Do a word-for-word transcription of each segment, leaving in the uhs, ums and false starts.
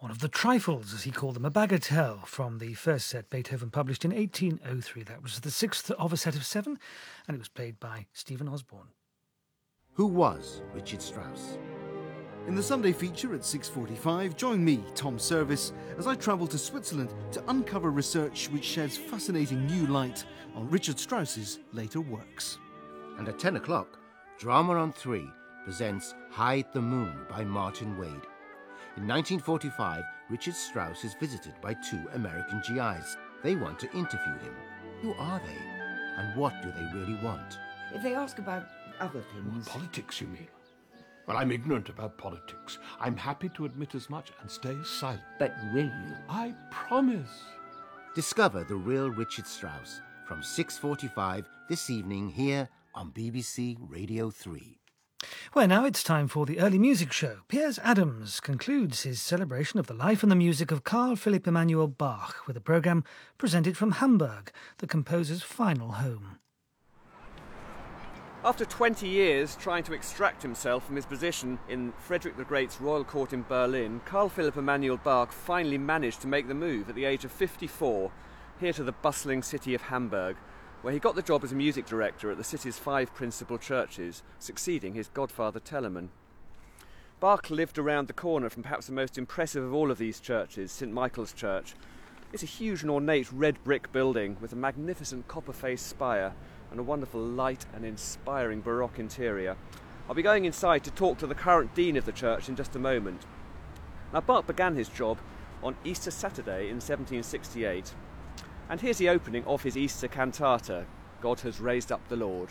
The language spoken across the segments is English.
One of the trifles, as he called them, a bagatelle from the first set Beethoven published in eighteen oh three. That was the sixth of a set of seven, and it was played by Stephen Osborne. Who was Richard Strauss? In the Sunday feature at six forty-five, join me, Tom Service, as I travel to Switzerland to uncover research which sheds fascinating new light on Richard Strauss's later works. And at ten o'clock, Drama on three presents Hide the Moon by Martin Wade. In nineteen forty-five, Richard Strauss is visited by two American G Is. They want to interview him. Who are they? And what do they really want? If they ask about other things... Politics, you mean? Well, I'm ignorant about politics. I'm happy to admit as much and stay silent. But will you? I promise. Discover the real Richard Strauss from six forty-five this evening here on B B C Radio three. Well, now it's time for the early music show. Piers Adams concludes his celebration of the life and the music of Carl Philipp Emanuel Bach with a programme presented from Hamburg, the composer's final home. After twenty years trying to extract himself from his position in Frederick the Great's royal court in Berlin, Carl Philipp Emanuel Bach finally managed to make the move at the age of fifty-four here to the bustling city of Hamburg, where he got the job as a music director at the city's five principal churches, succeeding his godfather Telemann. Bach lived around the corner from perhaps the most impressive of all of these churches, Saint Michael's Church. It's a huge and ornate red brick building with a magnificent copper-faced spire and a wonderful light and inspiring Baroque interior. I'll be going inside to talk to the current dean of the church in just a moment. Now, Bach began his job on Easter Saturday in seventeen sixty-eight. And here's the opening of his Easter cantata, God Has Raised Up the Lord.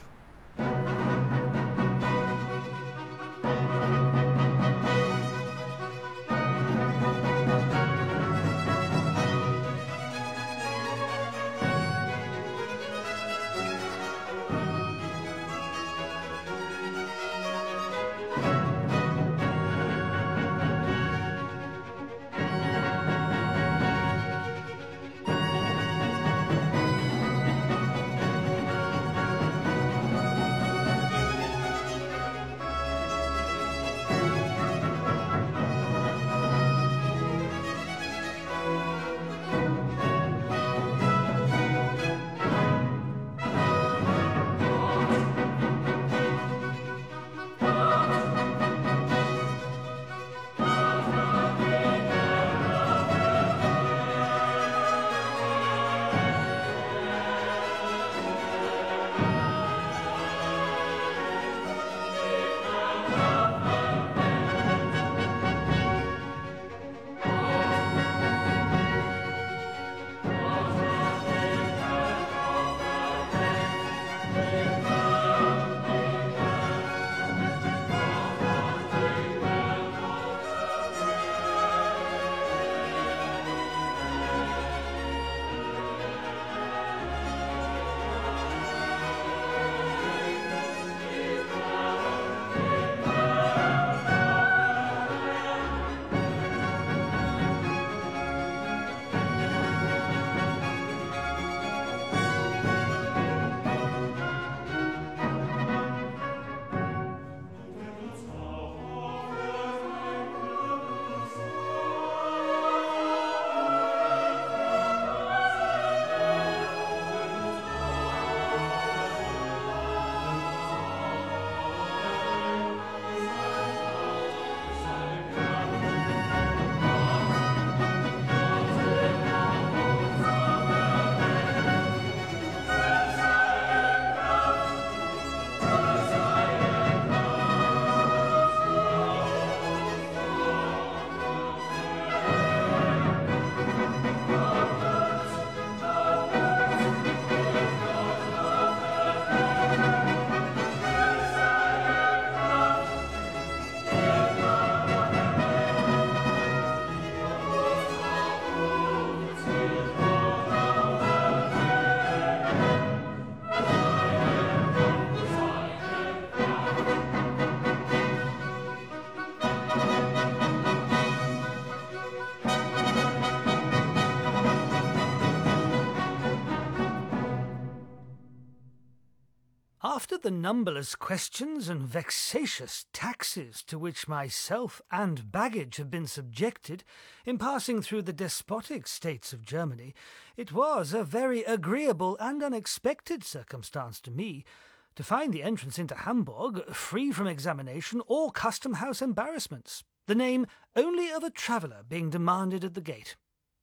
After the numberless questions and vexatious taxes to which myself and baggage have been subjected in passing through the despotic states of Germany, it was a very agreeable and unexpected circumstance to me to find the entrance into Hamburg free from examination or custom-house embarrassments, the name only of a traveller being demanded at the gate.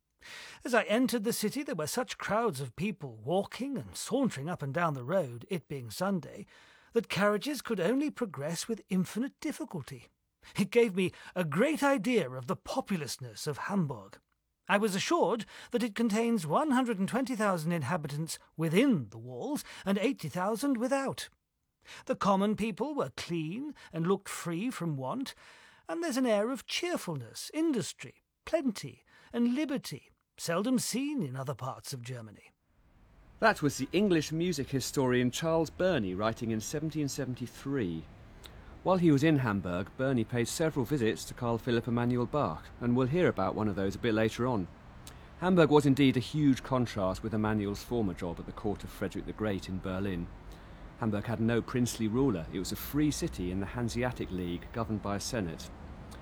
As I entered the city, there were such crowds of people walking and sauntering up and down the road, it being Sunday, that carriages could only progress with infinite difficulty. It gave me a great idea of the populousness of Hamburg. I was assured that it contains one hundred twenty thousand inhabitants within the walls and eighty thousand without. The common people were clean and looked free from want, and there's an air of cheerfulness, industry, plenty, and liberty, seldom seen in other parts of Germany. That was the English music historian Charles Burney writing in seventeen seventy-three. While he was in Hamburg, Burney paid several visits to Carl Philipp Emanuel Bach, and we'll hear about one of those a bit later on. Hamburg was indeed a huge contrast with Emanuel's former job at the court of Frederick the Great in Berlin. Hamburg had no princely ruler. It was a free city in the Hanseatic League, governed by a senate.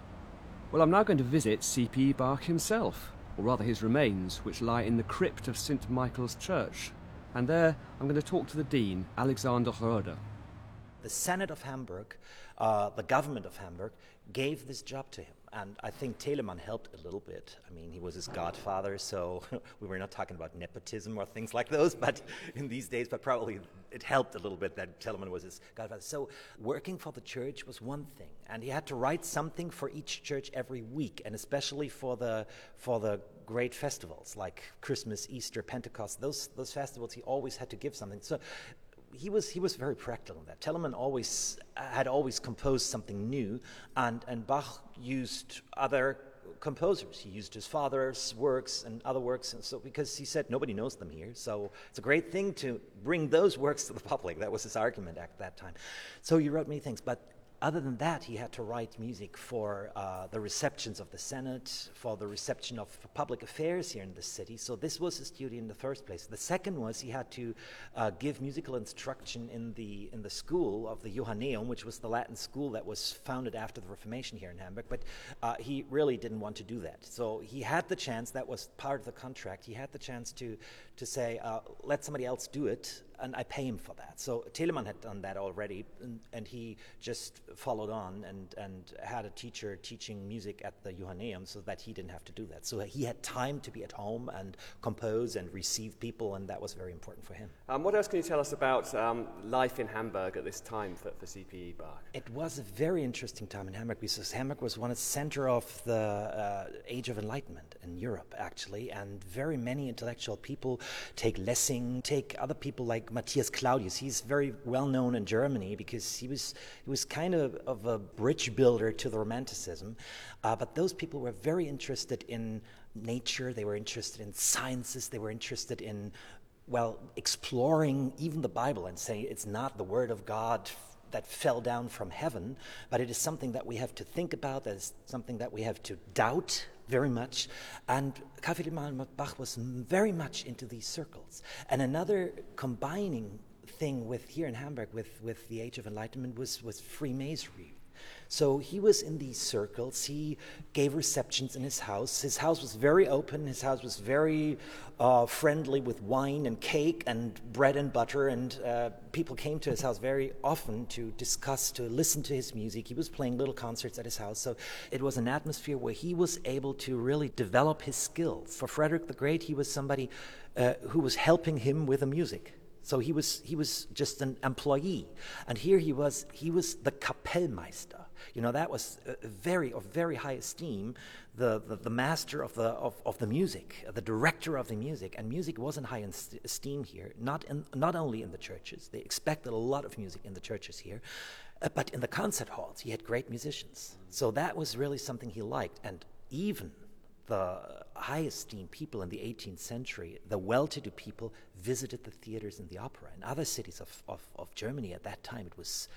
Well, I'm now going to visit C P Bach himself, or rather his remains, which lie in the crypt of Saint Michael's Church. And there I'm going to talk to the Dean, Alexander Roeder. The Senate of Hamburg, uh, the government of Hamburg, gave this job to him. And I think Telemann helped a little bit. I mean, he was his godfather, so we were not talking about nepotism or things like those, but in these days, but probably it helped a little bit that Telemann was his godfather. So working for the church was one thing, and he had to write something for each church every week, and especially for the for the great festivals like Christmas, Easter, Pentecost. Those those festivals, he always had to give something. So he was he was very practical in that. Telemann always had always composed something new, and and Bach used other composers. He used his father's works and other works, and so because he said nobody knows them here, so it's a great thing to bring those works to the public. That was his argument at that time. So he wrote many things, but other than that, he had to write music for uh, the receptions of the Senate, for the reception of public affairs here in the city. So this was his duty in the first place. The second was he had to uh, give musical instruction in the in the school of the Johanneum, which was the Latin school that was founded after the Reformation here in Hamburg. But uh, he really didn't want to do that. So he had the chance, that was part of the contract, he had the chance to, to say, uh, let somebody else do it, and I pay him for that. So Telemann had done that already, and, and he just followed on and, and had a teacher teaching music at the Johanneum so that he didn't have to do that. So he had time to be at home and compose and receive people, and that was very important for him. Um, what else can you tell us about um, life in Hamburg at this time for, for C P E Bach? It was a very interesting time in Hamburg because Hamburg was one of the center of the uh, Age of Enlightenment in Europe, actually, and very many intellectual people, take Lessing, take other people like Matthias Claudius. He's very well known in Germany because he was he was kind of, of a bridge builder to the Romanticism. Uh, but those people were very interested in nature. They were interested in sciences. They were interested in, well, exploring even the Bible and saying it's not the Word of God that fell down from heaven, but it is something that we have to think about. That is something that we have to doubt very much. And Carl Philipp Emanuel Bach was very much into these circles. And another combining thing with here in Hamburg with, with the Age of Enlightenment was, was Freemasonry. So he was in these circles. He gave receptions in his house. His house was very open. His house was very uh, friendly with wine and cake and bread and butter. And uh, people came to his house very often to discuss, to listen to his music. He was playing little concerts at his house. So it was an atmosphere where he was able to really develop his skills. For Frederick the Great, he was somebody uh, who was helping him with the music. So he was he was just an employee, and here he was he was the Kapellmeister. You know, that was a very of very high esteem, the, the, the master of the of, of the music, the director of the music, and music wasn't high in st- esteem here. Not in, not only in the churches, they expected a lot of music in the churches here, uh, but in the concert halls he had great musicians. So that was really something he liked, and even the high esteemed people in the eighteenth century, the well-to-do people, visited the theaters and the opera. In other cities of, of, of Germany at that time, it was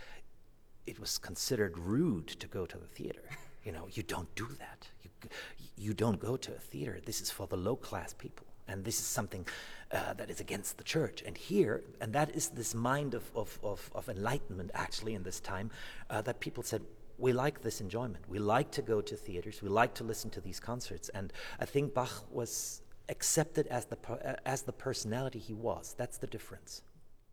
it was considered rude to go to the theater. You know, you don't do that. You you don't go to a theater. This is for the low-class people. and this is something uh, that is against the church. And here, and that is this mind of, of, of, of enlightenment, actually, in this time, uh, that people said, we like this enjoyment. We like to go to theaters. We like to listen to these concerts. And I think Bach was accepted as the, per- as the personality he was. That's the difference.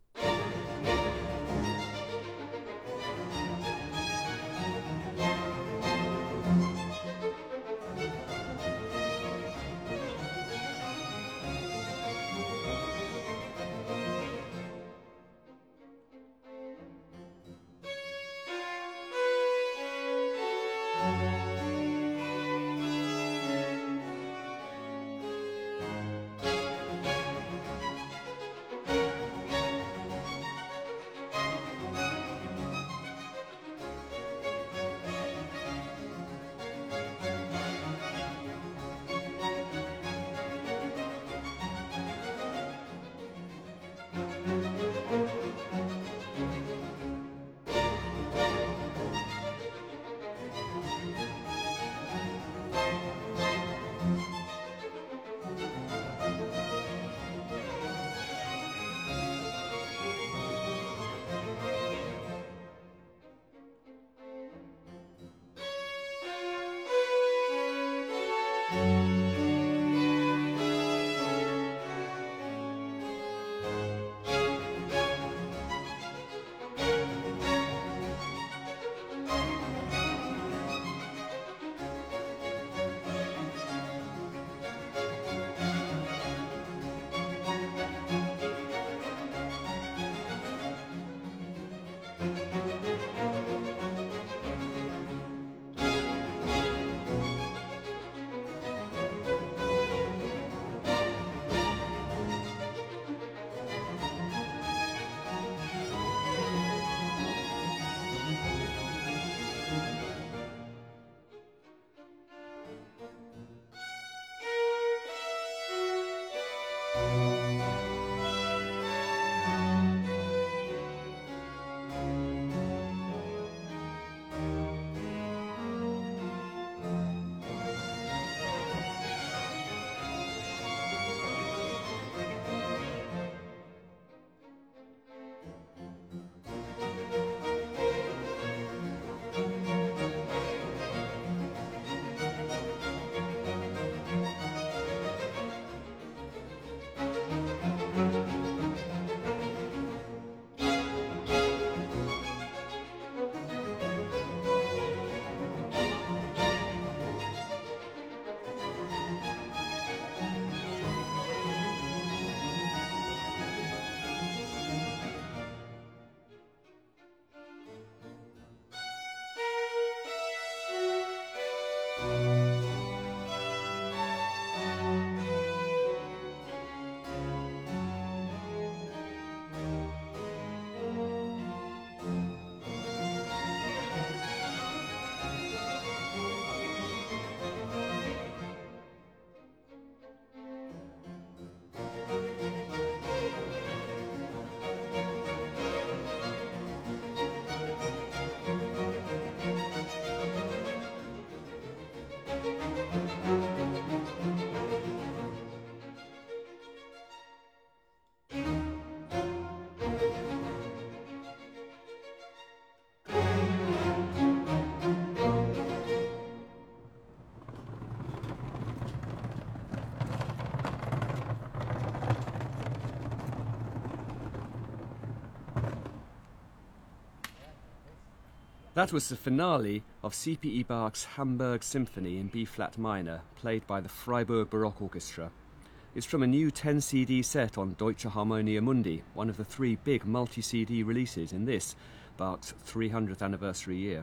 That was the finale of C P E Bach's Hamburg Symphony in B-flat minor, played by the Freiburg Baroque Orchestra. It's from a new ten C D set on Deutsche Harmonia Mundi, one of the three big multi-C D releases in this, Bach's three hundredth anniversary year.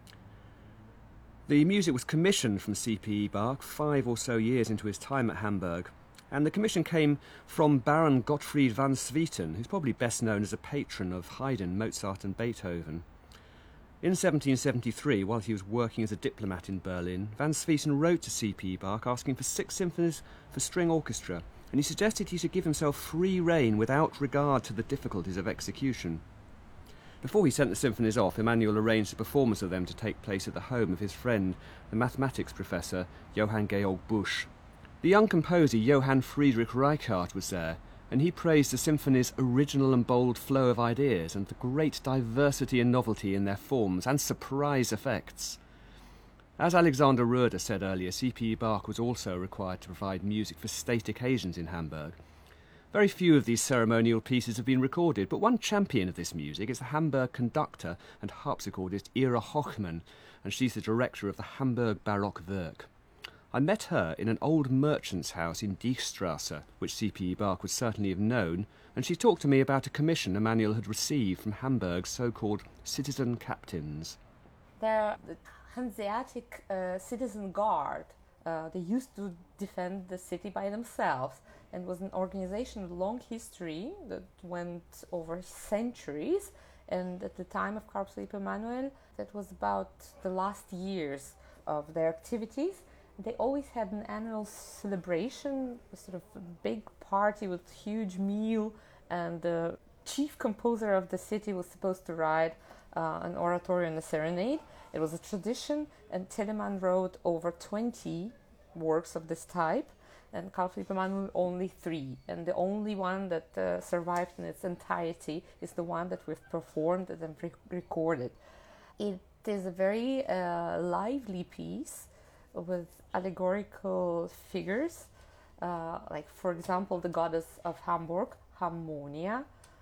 The music was commissioned from C P E Bach five or so years into his time at Hamburg, and the commission came from Baron Gottfried van Swieten, who's probably best known as a patron of Haydn, Mozart and Beethoven. In seventeen seventy-three, while he was working as a diplomat in Berlin, van Swieten wrote to C P E Bach asking for six symphonies for string orchestra, and he suggested he should give himself free rein without regard to the difficulties of execution. Before he sent the symphonies off, Emanuel arranged the performance of them to take place at the home of his friend, the mathematics professor Johann Georg Busch. The young composer Johann Friedrich Reichardt was there, and he praised the symphony's original and bold flow of ideas and the great diversity and novelty in their forms and surprise effects. As Alexander Roeder said earlier, C P E Bach was also required to provide music for state occasions in Hamburg. Very few of these ceremonial pieces have been recorded, but one champion of this music is the Hamburg conductor and harpsichordist Ira Hochmann, and she's the director of the Hamburg Baroque Werk. I met her in an old merchant's house in Diechstrasse, which C P E Bach would certainly have known, and she talked to me about a commission Emmanuel had received from Hamburg's so-called citizen captains. They're the Hanseatic uh, Citizen Guard. Uh, they used to defend the city by themselves, and was an organization with long history that went over centuries. And at the time of Carl Philipp Emanuel, that was about the last years of their activities. They always had an annual celebration, a sort of a big party with huge meal, and the chief composer of the city was supposed to write uh, an oratorio and a serenade. It was a tradition, and Telemann wrote over twenty works of this type, and Carl Philipp Emanuel only three. And the only one that uh, survived in its entirety is the one that we've performed and re- recorded. It is a very uh, lively piece with allegorical figures, uh, like, for example, the goddess of Hamburg, Harmonia.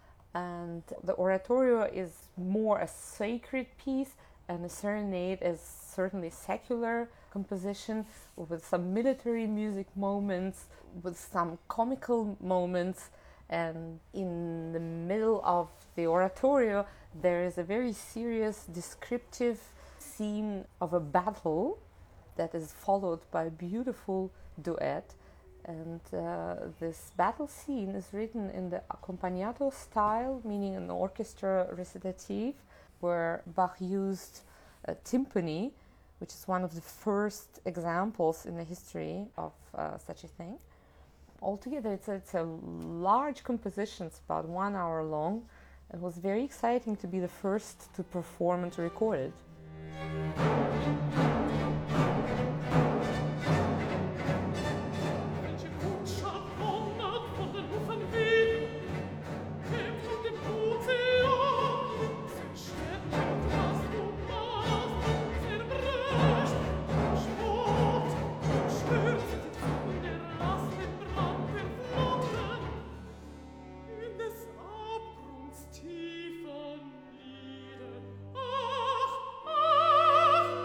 And the oratorio is more a sacred piece, and the serenade is certainly secular composition with some military music moments, with some comical moments, and in the middle of the oratorio there is a very serious descriptive scene of a battle that is followed by a beautiful duet. And uh, this battle scene is written in the accompagnato style, meaning an orchestra recitative, where Bach used a timpani, which is one of the first examples in the history of uh, such a thing. Altogether, it's a, it's a large composition, it's about one hour long, and it was very exciting to be the first to perform and to record it. Ach,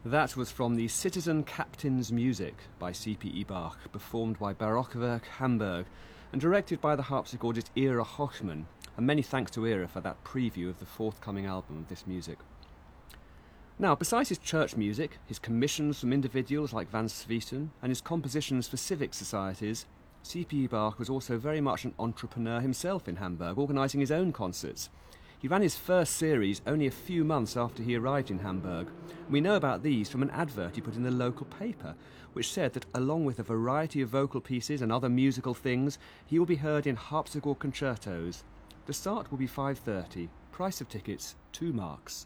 That was from the Citizen Captain's Music by C P E Bach, performed by Barockwerk Hamburg and directed by the harpsichordist Ira Hochmann, and many thanks to Ira for that preview of the forthcoming album of this music. Now, besides his church music, his commissions from individuals like Van Swieten, and his compositions for civic societies, C P E Bach was also very much an entrepreneur himself in Hamburg, organising his own concerts. He ran his first series only a few months after he arrived in Hamburg. We know about these from an advert he put in the local paper, which said that along with a variety of vocal pieces and other musical things, he will be heard in harpsichord concertos. The start will be five thirty. Price of tickets, two marks.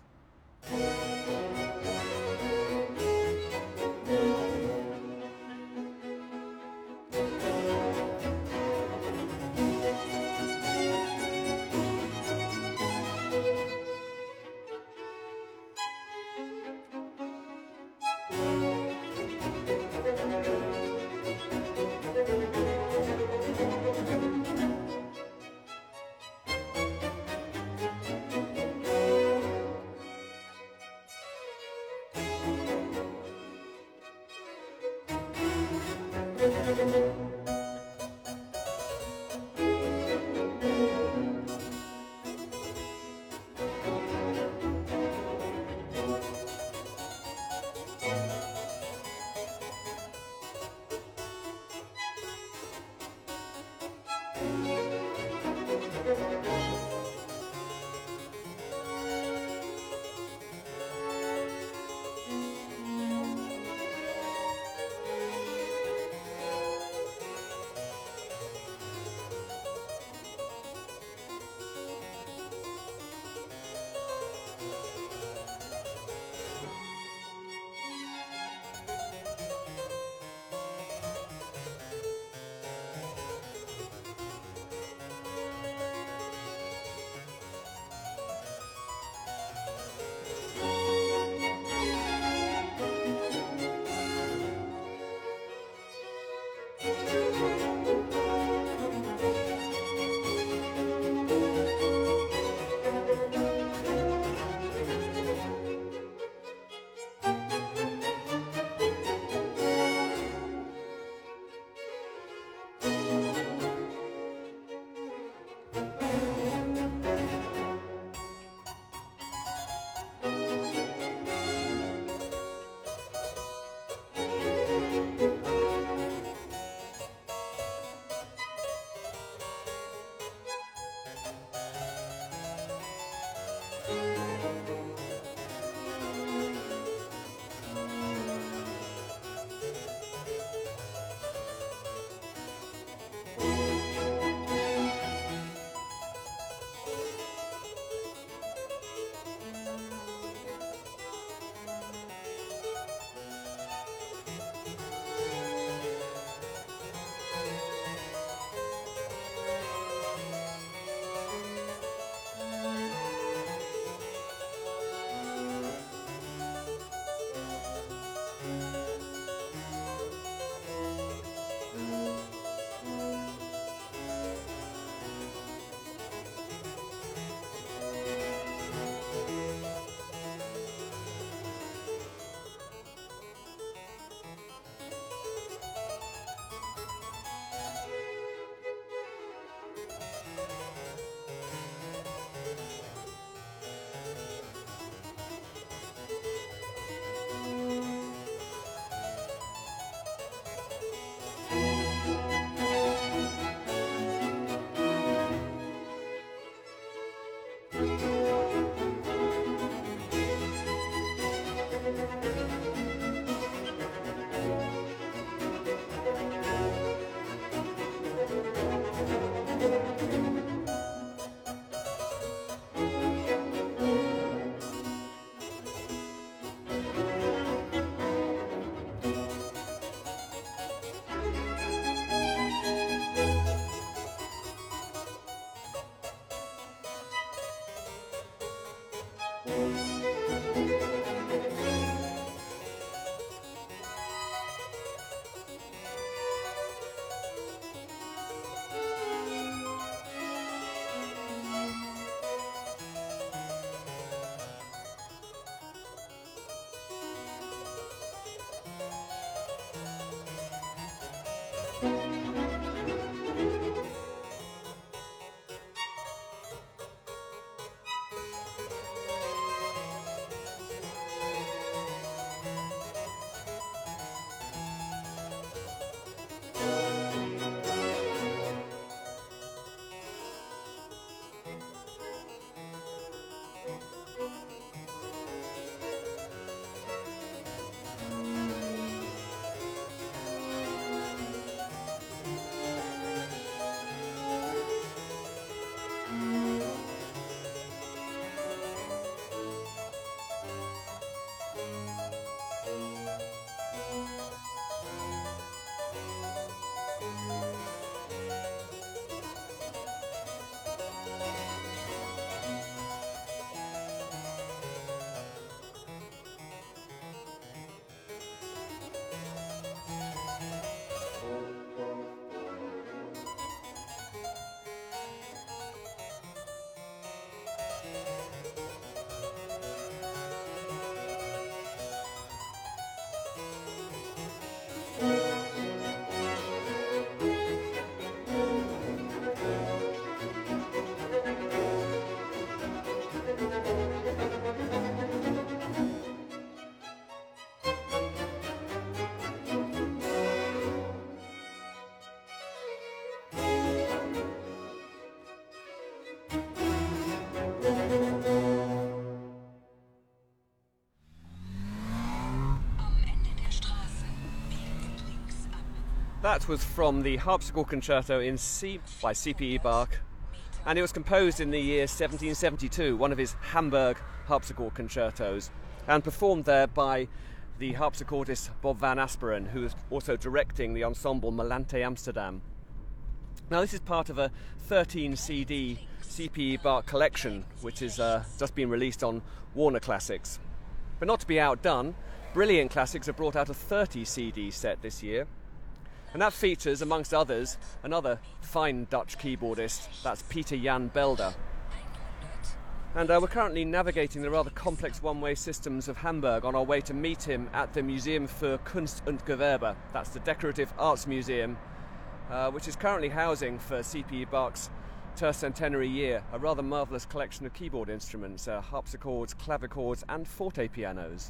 That was from the Harpsichord Concerto in C by C P E Bach, and it was composed in the year seventeen seventy-two, one of his Hamburg harpsichord concertos, and performed there by the harpsichordist Bob van Asperen, who is also directing the ensemble Melante Amsterdam. Now, this is part of a thirteen C D C P E Bach collection, which is uh, just been released on Warner Classics. But not to be outdone, Brilliant Classics have brought out a thirty C D set this year, and that features, amongst others, another fine Dutch keyboardist, that's Peter Jan Belder. And uh, we're currently navigating the rather complex one-way systems of Hamburg on our way to meet him at the Museum für Kunst und Gewerbe, that's the Decorative Arts Museum, uh, which is currently housing for C P E Bach's tercentenary year a rather marvellous collection of keyboard instruments, uh, harpsichords, clavichords and forte pianos.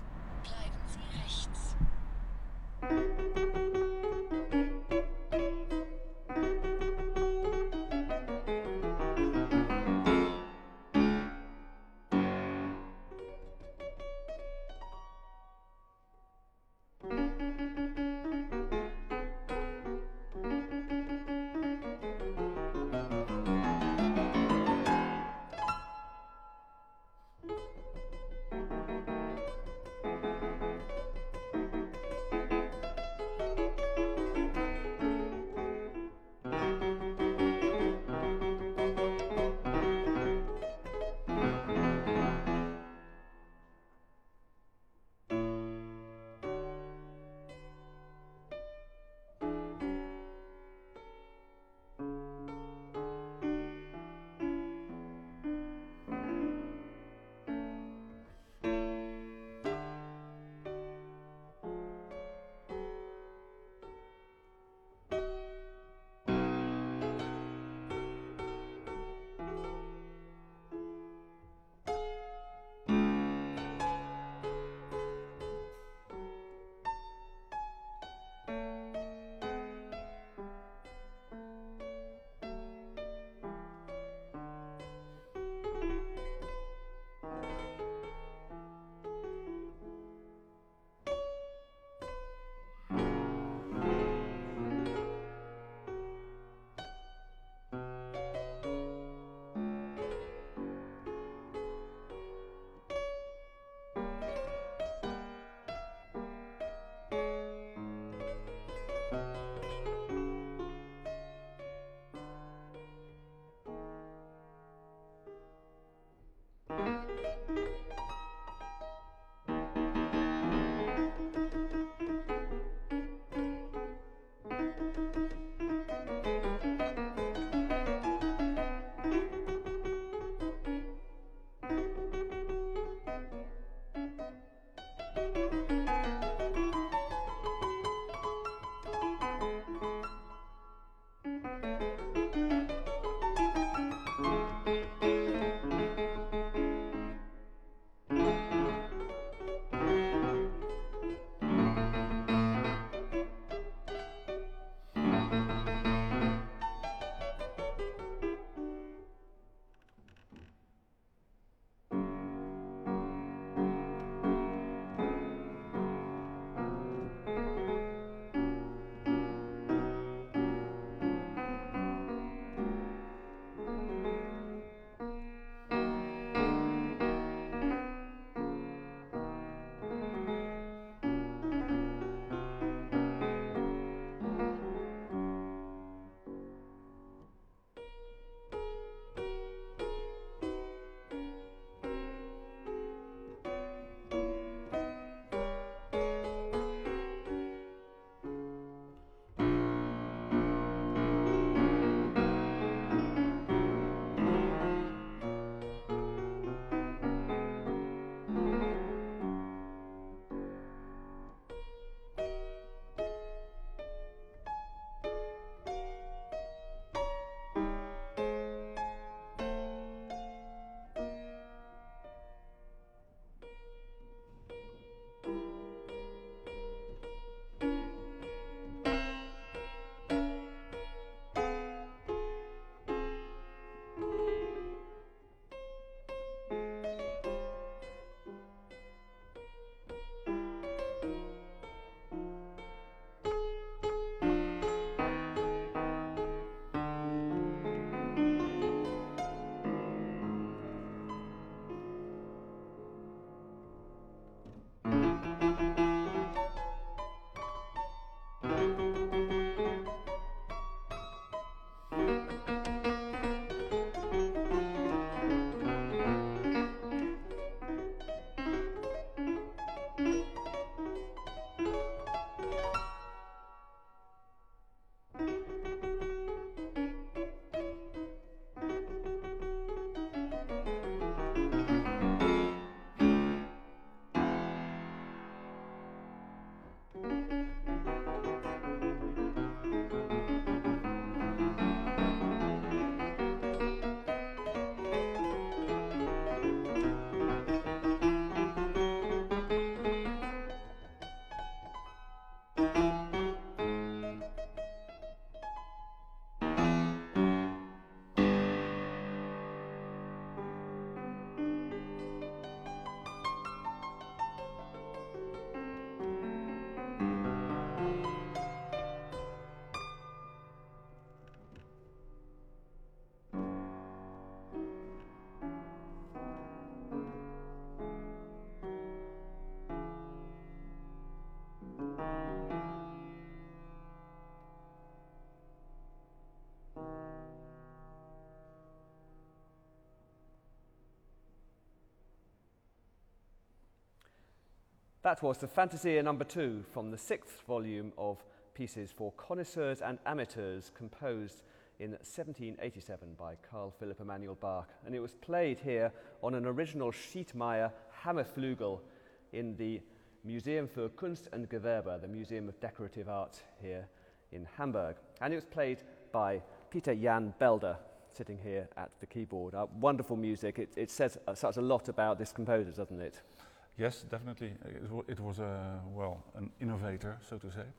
That was the Fantasia number two from the sixth volume of Pieces for Connoisseurs and Amateurs, composed in seventeen eighty-seven by Carl Philipp Emanuel Bach. And it was played here on an original Schiedmeier Hammerflügel in the Museum für Kunst und Gewerbe, the Museum of Decorative Art here in Hamburg. And it was played by Peter Jan Belder, sitting here at the keyboard. Uh, wonderful music. It, it says uh, such a lot about this composer, doesn't it? Yes, definitely. It, w- it was a well, an innovator, so to say.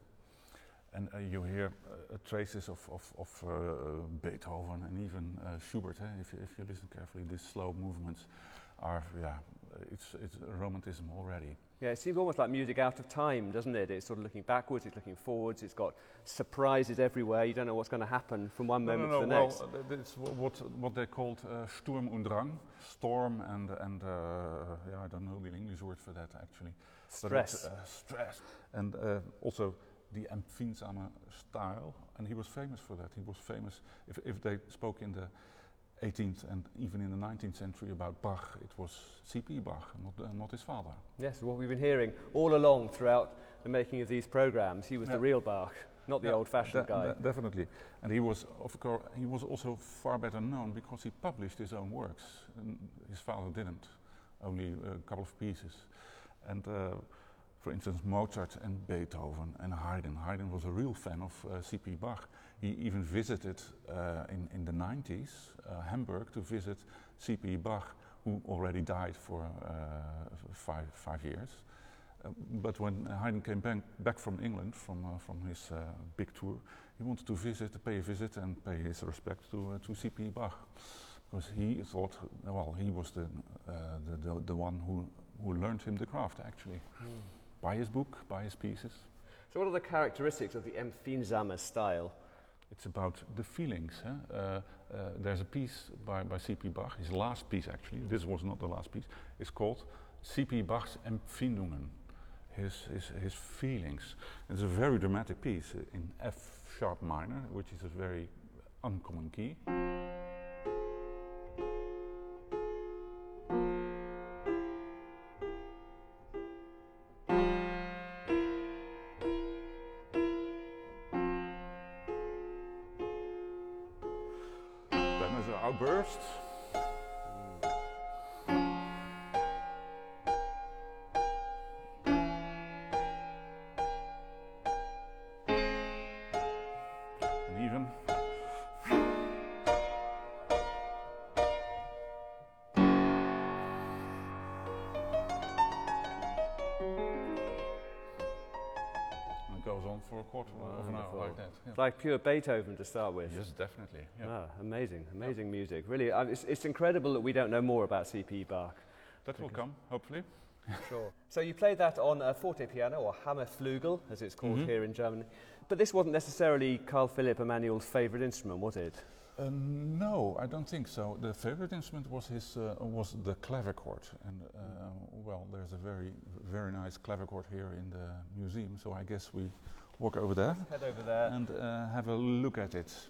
And uh, you hear uh, traces of, of, of uh, Beethoven and even uh, Schubert. Eh? If, you, if you listen carefully, these slow movements are, yeah, it's, it's romanticism already. Yeah, it seems almost like music out of time, doesn't it? It's sort of looking backwards, it's looking forwards, it's got surprises everywhere. You don't know what's going to happen from one moment no, no, to the no. next. Well, uh, it's what what they called uh, Sturm und Drang, storm and and uh, yeah, I don't know the English word for that actually. Stress. But it's, uh, stress, and uh, also the empfindsame style, and he was famous for that. He was famous if if they spoke in the eighteenth and even in the nineteenth century about Bach, it was C P Bach, not, uh, not his father. Yes, what we've been hearing all along throughout the making of these programs. He was yeah. the real Bach, not the yeah, old-fashioned de- guy. De- definitely, and he was, of course, he was also far better known because he published his own works. And his father didn't, only a couple of pieces. And uh, for instance, Mozart and Beethoven and Haydn. Haydn was a real fan of uh, C P Bach. He even visited uh, in, in the nineties uh, Hamburg to visit C P Bach, who already died for uh, five, five years. Uh, but when Haydn came back, back from England, from, uh, from his uh, big tour, he wanted to visit, pay a visit and pay his respect to, uh, to C P Bach. Because he thought, well, he was the, uh, the, the, the one who, who learned him the craft, actually. Mm. By his book, by his pieces. So what are the characteristics of the Empfindsame style? It's about the feelings. Huh? Uh, uh, there's a piece by, by C P Bach, his last piece actually, this was not the last piece, it's called C P Bach's Empfindungen, his, his, his feelings. It's a very dramatic piece in F sharp minor, which is a very uncommon key. Outburst. And even. And it goes on for a quarter of an hour like that. Yeah. It's like pure Beethoven to start with. Yes, definitely. Yeah. Ah, amazing, amazing yeah. music. Really, uh, it's, it's incredible that we don't know more about C P Bach. That will come, hopefully. Sure. So you played that on a forte piano, or Hammerflügel, as it's called mm-hmm. here in Germany. But this wasn't necessarily Carl Philipp Emanuel's favourite instrument, was it? Uh, no, I don't think so. The favourite instrument was his uh, was the clavichord, and uh, well, there's a very very nice clavichord here in the museum. So I guess we walk over there, head over there, and uh, have a look at it.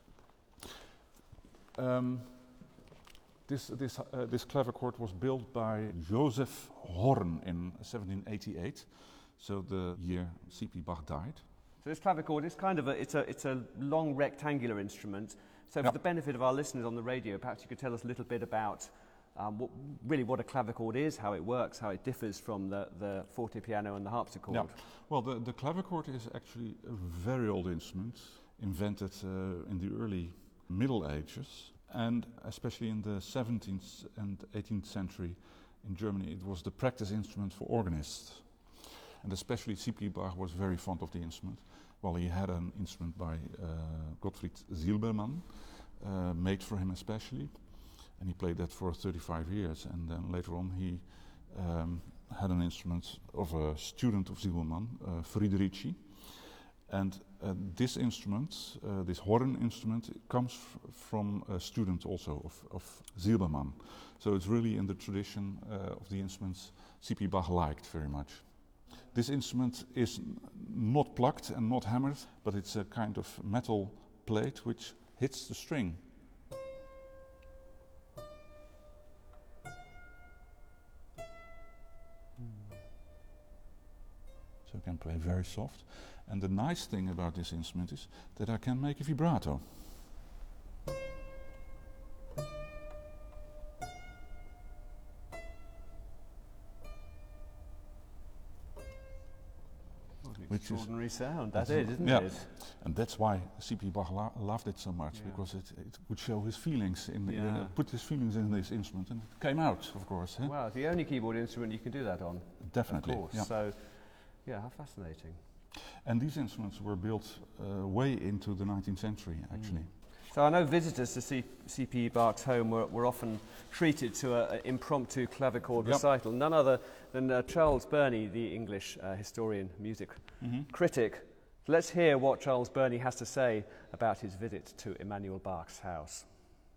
Um, this this uh, this clavichord was built by Joseph Horn in seventeen eighty-eight, so the year C P Bach died. So this clavichord is kind of a it's a it's a long rectangular instrument. So for yep. the benefit of our listeners on the radio, perhaps you could tell us a little bit about um, what, really what a clavichord is, how it works, how it differs from the, the forte piano and the harpsichord. Yeah. Well, the, the clavichord is actually a very old instrument, invented uh, in the early Middle Ages, and especially in the seventeenth and eighteenth century in Germany, it was the practice instrument for organists. And especially C P Bach was very fond of the instrument. Well, he had an instrument by uh, Gottfried Silbermann, uh, made for him especially, and he played that for thirty-five years. And then later on, he um, had an instrument of a student of Silbermann, uh, Friederici. And uh, this instrument, uh, this horn instrument, comes f- from a student also of, of Silbermann. So it's really in the tradition uh, of the instruments C P Bach liked very much. This instrument is n- not plucked and not hammered, but it's a kind of metal plate which hits the string. can play very soft. And the nice thing about this instrument is that I can make a vibrato. Which extraordinary sound that is, isn't yeah. it? And that's why C P Bach lo loved it so much, yeah. because it, it would show his feelings, in yeah. uh, put his feelings in this instrument, and it came out, of course. Eh? Wow, the only keyboard instrument you can do that on. Definitely, of course. Yeah. So, yeah, how fascinating. And these instruments were built uh, way into the nineteenth century, actually. Mm. So I know visitors to C P Bach's home were, were often treated to an impromptu clavichord yep. recital. None other than uh, Charles Burney, the English uh, historian, music mm-hmm. critic. Let's hear what Charles Burney has to say about his visit to Emanuel Bach's house.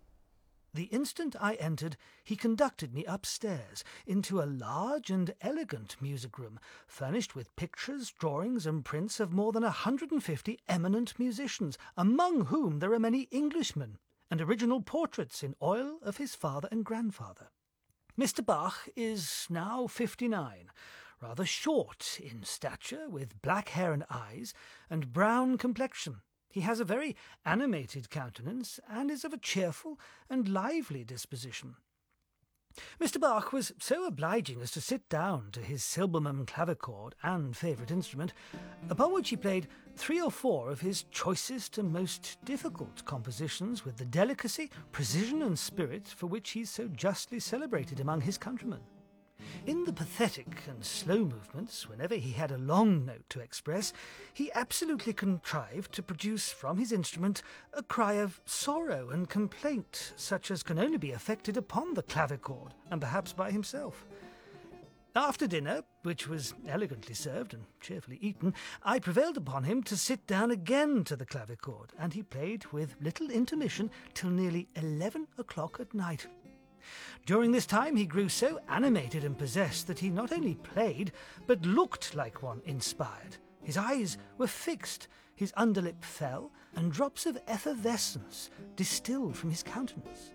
The instant I entered, he conducted me upstairs into a large and elegant music room, furnished with pictures, drawings and prints of more than a hundred and fifty eminent musicians, among whom there are many Englishmen, and original portraits in oil of his father and grandfather. Mister Bach is now fifty-nine, rather short in stature, with black hair and eyes, and brown complexion. He has a very animated countenance and is of a cheerful and lively disposition. Mister Bach was so obliging as to sit down to his Silbermann clavichord and favourite instrument, upon which he played three or four of his choicest and most difficult compositions with the delicacy, precision and spirit for which he is so justly celebrated among his countrymen. In the pathetic and slow movements, whenever he had a long note to express, he absolutely contrived to produce from his instrument a cry of sorrow and complaint, such as can only be effected upon the clavichord, and perhaps by himself. After dinner, which was elegantly served and cheerfully eaten, I prevailed upon him to sit down again to the clavichord, and he played with little intermission till nearly eleven o'clock at night. During this time he grew so animated and possessed that he not only played, but looked like one inspired. His eyes were fixed, his underlip fell, and drops of effervescence distilled from his countenance.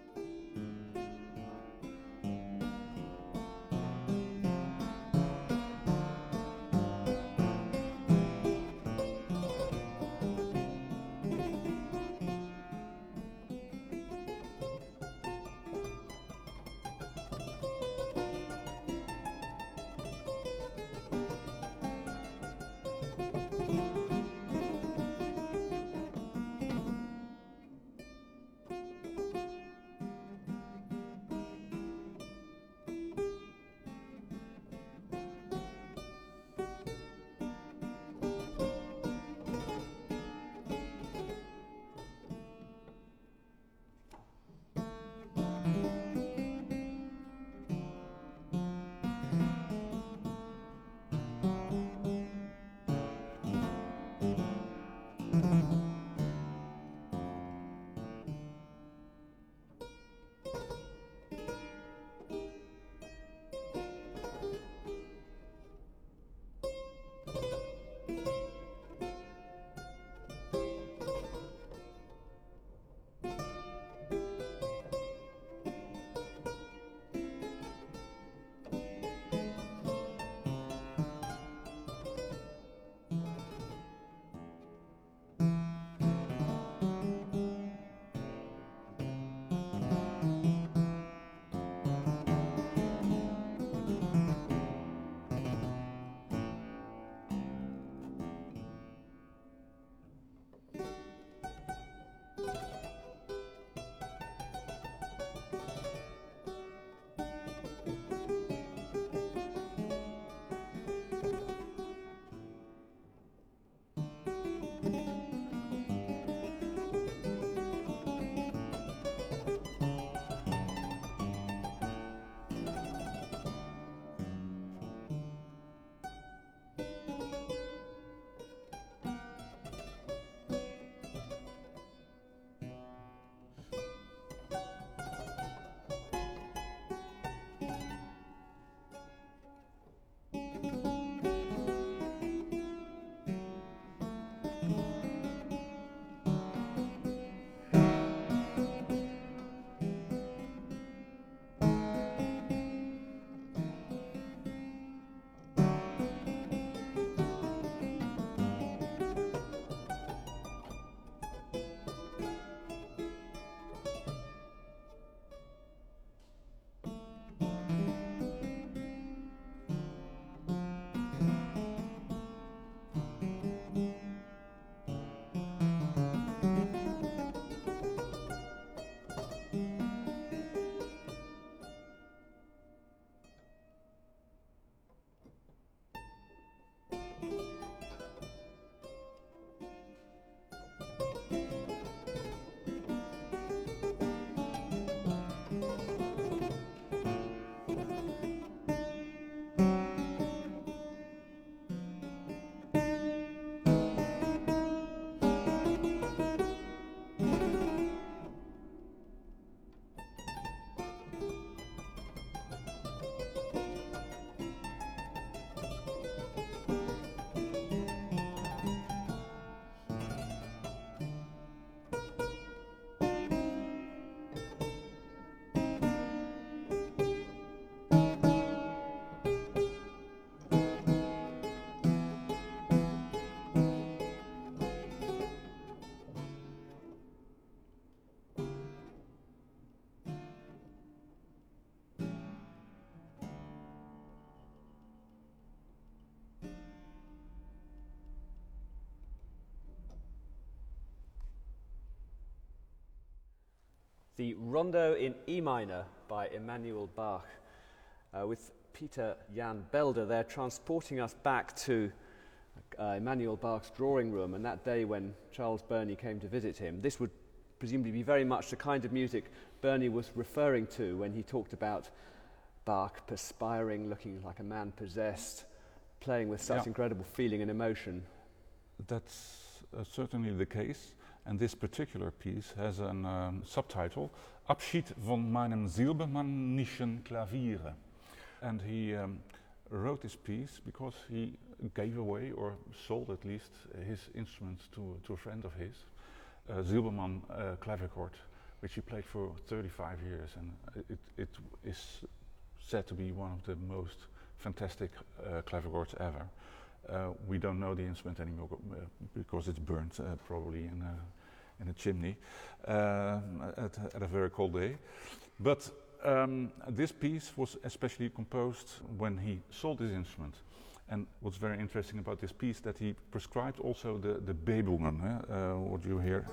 the Rondo in E minor by Emanuel Bach. Uh, with Peter Jan Belder, they're transporting us back to uh, Emanuel Bach's drawing room, and that day when Charles Burney came to visit him. This would presumably be very much the kind of music Burney was referring to when he talked about Bach perspiring, looking like a man possessed, playing with such yeah. incredible feeling and emotion. That's uh, certainly the case, and this particular piece has a um, subtitle, Abschied von meinem silbermannischen Klaviere. And he um, wrote this piece because he gave away, or sold at least, his instruments to, to a friend of his, uh, Silbermann uh, clavichord, which he played for thirty-five years, and it, it is said to be one of the most fantastic uh, clavichords ever. Uh, we don't know the instrument anymore uh, because it's burnt uh, probably in a, in a chimney uh, at, at a very cold day. But um, this piece was especially composed when he sold his instrument. And what's very interesting about this piece that he prescribed also the, the Bebungen, uh, what you hear.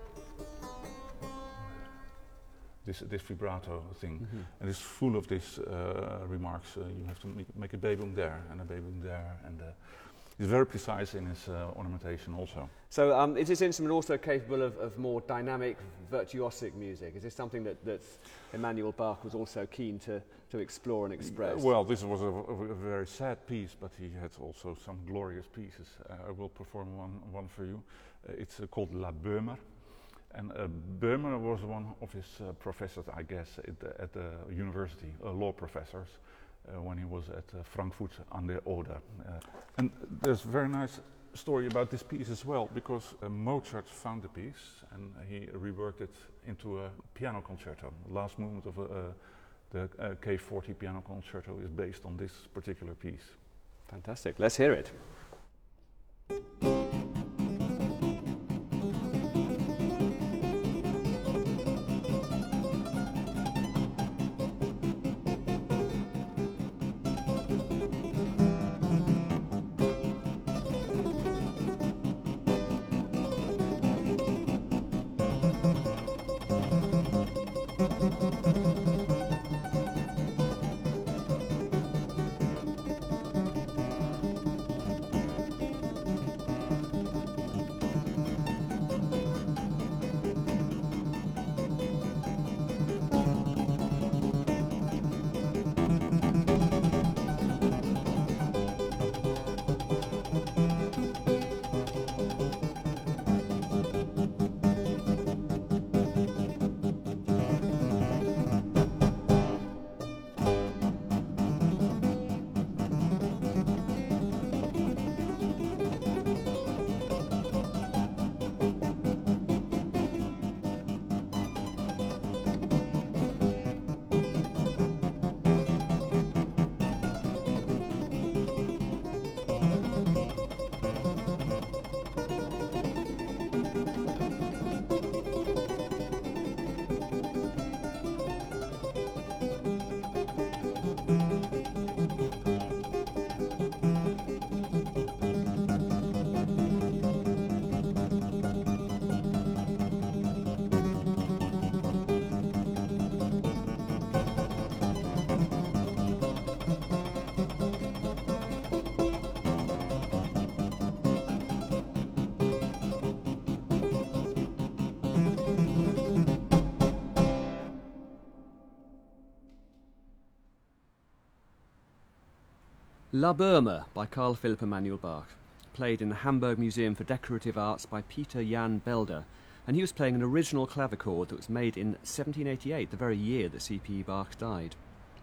This, this vibrato thing, mm-hmm. and it's full of these uh, remarks. Uh, you have to make, make a Bebung there and a Bebung there, and uh, he's very precise in his uh, ornamentation also. So um, is this instrument also capable of, of more dynamic, virtuosic music? Is this something that, that Emanuel Bach was also keen to, to explore and express? Uh, well, this was a, a, a very sad piece, but he had also some glorious pieces. Uh, I will perform one, one for you. Uh, it's uh, called La Böhmer. And uh, Böhmer was one of his uh, professors, I guess, at the, at the university, uh, law professors, uh, when he was at uh, Frankfurt an der Oder. Uh, and there's a very nice story about this piece as well, because uh, Mozart found the piece and he reworked it into a piano concerto. The last movement of uh, the uh, K forty piano concerto is based on this particular piece. Fantastic, let's hear it. La Böhmer by Carl Philipp Emanuel Bach, played in the Hamburg Museum for Decorative Arts by Peter Jan Belder, and he was playing an original clavichord that was made in seventeen eighty-eight, the very year that C P E Bach died.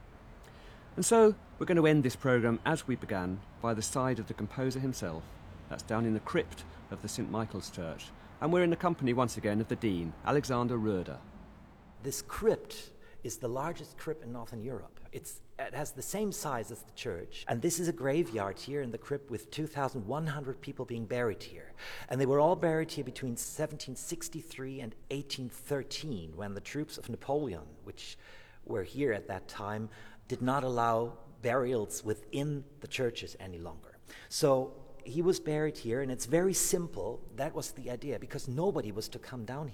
And so we're going to end this programme as we began, by the side of the composer himself. That's down in the crypt of the Saint Michael's Church, and we're in the company once again of the Dean, Alexander Roeder. This crypt is the largest crypt in Northern Europe. It's, it has the same size as the church, and this is a graveyard here in the crypt with two thousand one hundred people being buried here. And they were all buried here between seventeen sixty-three and eighteen thirteen, when the troops of Napoleon, which were here at that time, did not allow burials within the churches any longer. So he was buried here, and it's very simple. That was the idea, because nobody was to come down here.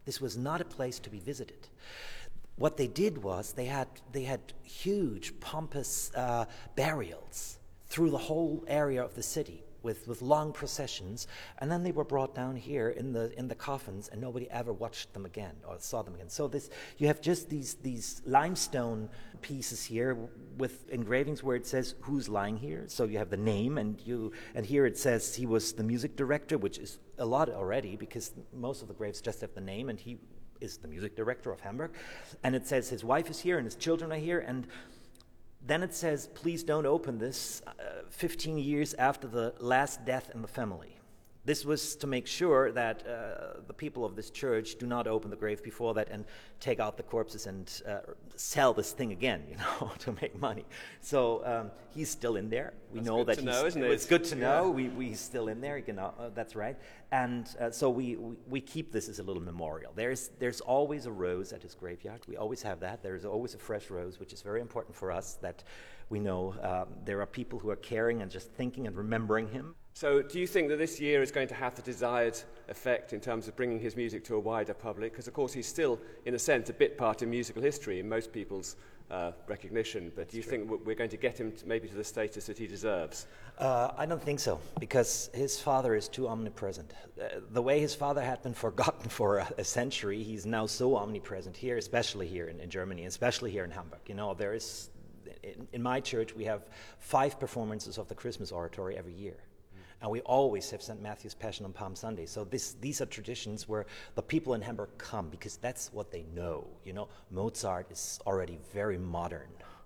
This was not a place to be visited. What they did was they had they had huge, pompous uh, burials through the whole area of the city with, with long processions, and then they were brought down here in the in the coffins, and nobody ever watched them again or saw them again. So this you have just these these limestone pieces here with engravings where it says who's lying here. So you have the name, and you and here it says he was the music director, which is a lot already because most of the graves just have the name, and he is the music director of Hamburg. And it says his wife is here and his children are here, and then it says, please don't open this uh, fifteen years after the last death in the family. This was to make sure that uh, the people of this church do not open the grave before that and take out the corpses and uh, sell this thing again, you know, to make money. So um, he's still in there. We that's know good that to he's, know, isn't it? It's good to yeah. know. We, we he's still in there. You know, uh, that's right. And uh, so we, we we keep this as a little memorial. There's there's always a rose at his graveyard. We always have that. There's always a fresh rose, which is very important for us. That we know um, there are people who are caring and just thinking and remembering him. So do you think that this year is going to have the desired effect in terms of bringing his music to a wider public? Because, of course, he's still, in a sense, a bit part in musical history in most people's uh, recognition. But do you think we're going to get him to maybe to the status that he deserves? Uh, I don't think so, because his father is too omnipresent. Uh, the way his father had been forgotten for a, a century, he's now so omnipresent here, especially here in, in Germany, especially here in Hamburg. You know, there is, in, in my church, we have five performances of the Christmas oratory every year. And we always have Saint Matthew's Passion on Palm Sunday. So this, these are traditions where the people in Hamburg come because that's what they know. You know, Mozart is already very modern.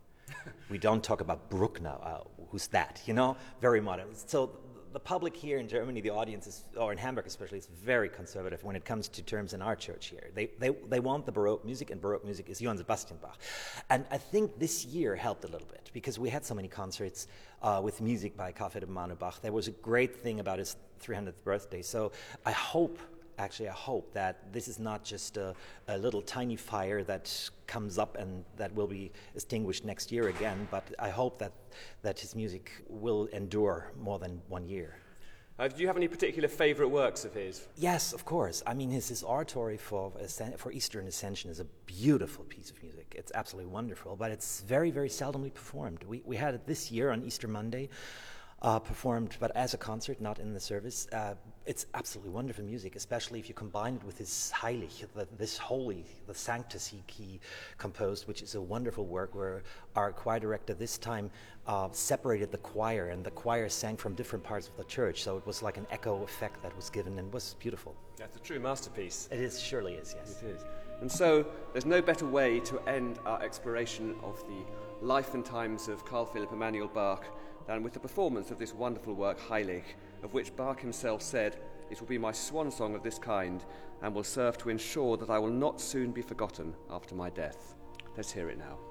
We don't talk about Bruckner. Uh, who's that? You know, very modern. So the public here in Germany, the audience is, or in Hamburg especially, is very conservative when it comes to terms in our church here. They they they want the Baroque music, and Baroque music is Johann Sebastian Bach. And I think this year helped a little bit because we had so many concerts uh, with music by Carl Philipp Emanuel Bach. There was a great thing about his three hundredth birthday. So I hope, actually I hope that this is not just a, a little tiny fire that comes up and that will be extinguished next year again, but I hope that, that his music will endure more than one year. Uh, do you have any particular favourite works of his? Yes, of course. I mean, his, his oratory for, for Easter and Ascension is a beautiful piece of music. It's absolutely wonderful, but it's very, very seldomly performed. We, we had it this year on Easter Monday. Uh, performed, but as a concert, not in the service. Uh, it's absolutely wonderful music, especially if you combine it with his Heilig, the, this holy, the Sanctus he, he composed, which is a wonderful work where our choir director this time uh, separated the choir, and the choir sang from different parts of the church, so it was like an echo effect that was given, and was beautiful. That's a true masterpiece. It is, surely is, yes. It is. And so there's no better way to end our exploration of the life and times of Carl Philipp Emanuel Bach than with the performance of this wonderful work, Heilig, of which Bach himself said, "It will be my swan song of this kind and will serve to ensure that I will not soon be forgotten after my death." Let's hear it now.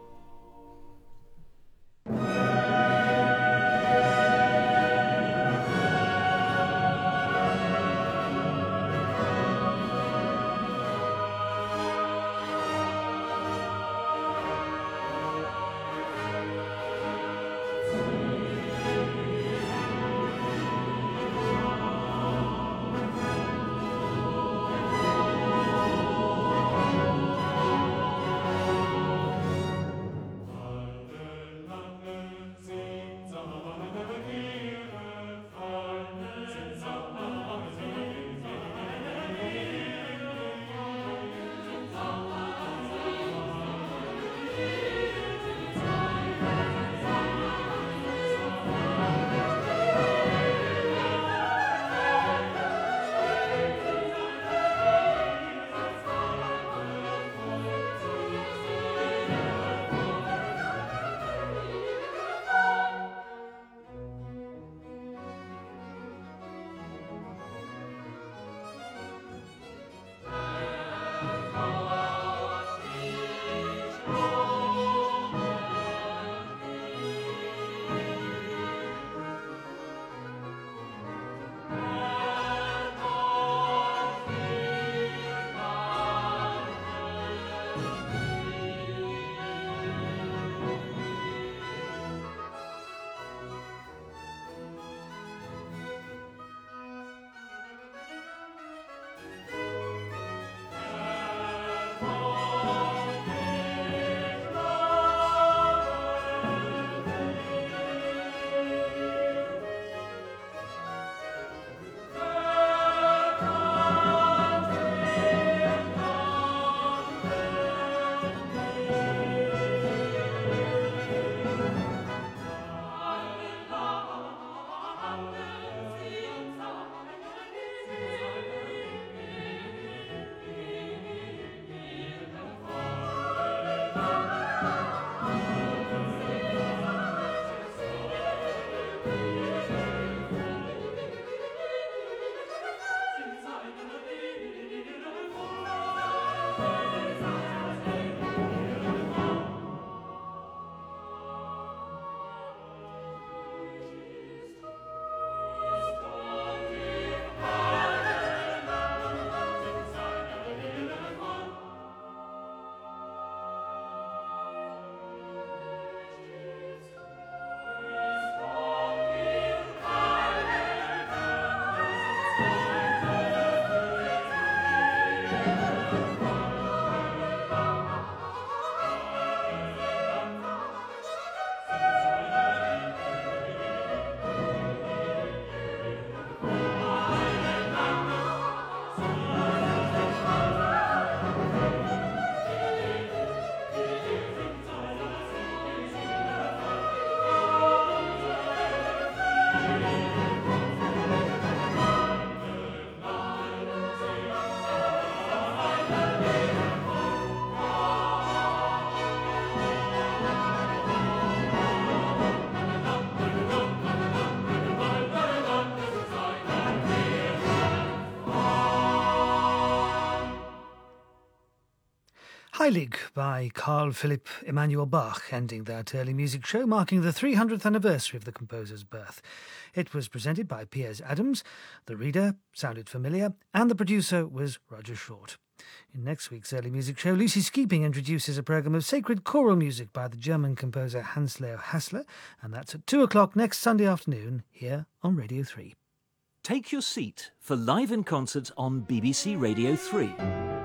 Heilig by Carl Philipp Emanuel Bach, ending that early music show marking the three hundredth anniversary of the composer's birth. It was presented by Piers Adams, the reader sounded familiar, and the producer was Roger Short. In next week's early music show, Lucy Skeeping introduces a programme of sacred choral music by the German composer Hans-Leo Hassler, and that's at two o'clock next Sunday afternoon here on Radio three. Take your seat for Live in Concert on B B C Radio three.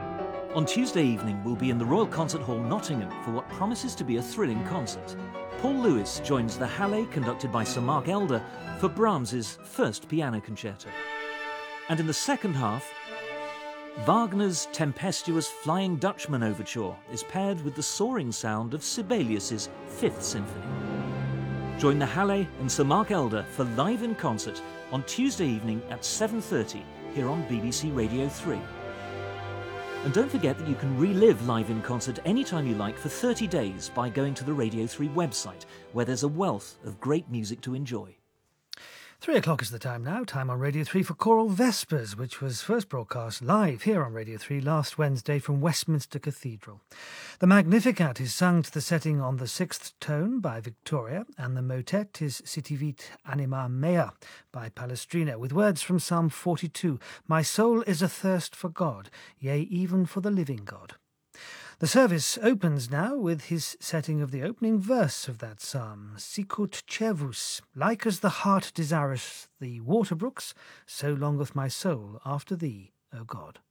On Tuesday evening, we'll be in the Royal Concert Hall, Nottingham, for what promises to be a thrilling concert. Paul Lewis joins the Halle, conducted by Sir Mark Elder, for Brahms's first piano concerto. And in the second half, Wagner's tempestuous Flying Dutchman overture is paired with the soaring sound of Sibelius's Fifth Symphony. Join the Halle and Sir Mark Elder for Live in Concert on Tuesday evening at seven thirty here on B B C Radio three. And don't forget that you can relive Live in Concert anytime you like for thirty days by going to the Radio three website, where there's a wealth of great music to enjoy. Three o'clock is the time now, time on Radio three for Choral Vespers, which was first broadcast live here on Radio three last Wednesday from Westminster Cathedral. The Magnificat is sung to the setting on the sixth tone by Victoria, and the motet is Sitivit Anima Mea by Palestrina, with words from Psalm forty-two, My soul is athirst for God, yea, even for the living God. The service opens now with his setting of the opening verse of that psalm, Sicut cervus, like as the heart desireth the water brooks, so longeth my soul after thee, O God.